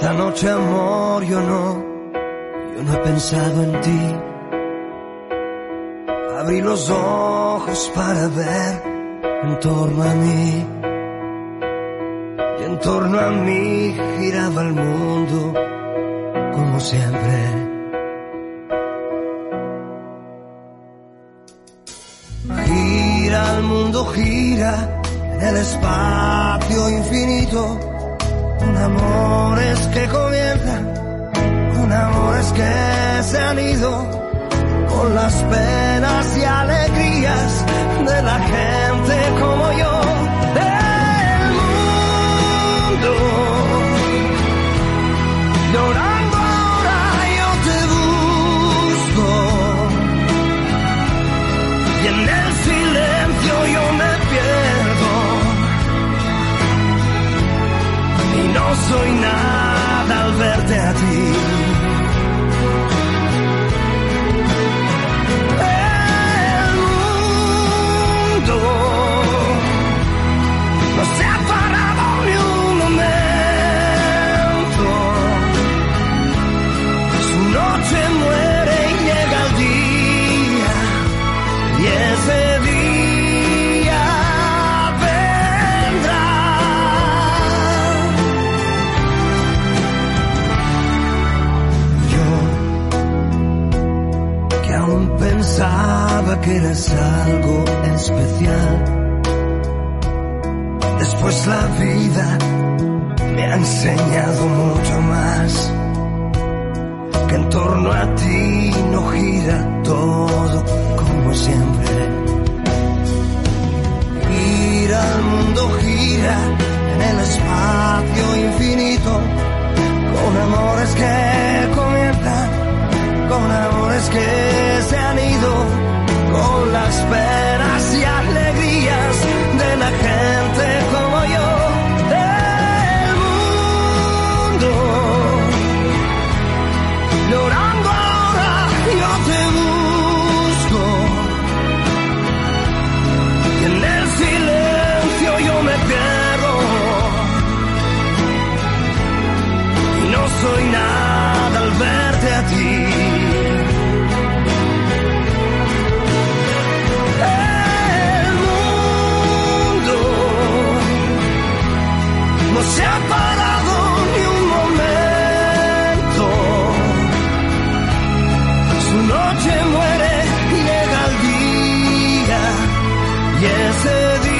Esta noche, amor, yo no he pensado en ti. Abrí los ojos para ver en torno a mí. Y en torno a mí giraba el mundo como siempre. Gira el mundo, gira en el espacio infinito. Con amores que comienzan, con amores que se han ido, con las penas y alegrías de la gente como yo. El mundo llorando ahora yo te busco, y en el silencio yo me pierdo, y no soy nada al verte a ti. No se ha parado ni un momento. Su noche muere y llega el día, y ese día vendrá. Yo, que aún pensaba que eras algo especial, después la vida me ha enseñado mucho más, que en torno a ti no gira todo como siempre. Gira el mundo, gira en el espacio infinito, con amores que comienzan, con amores que se han ido, con las penas y alegrías de la gente como yo. El mundo llorando ahora yo te busco, y en el silencio yo me pierdo, y no soy nada al verte a ti. No se ha parado ni un momento. Su noche muere y llega el día, y ese día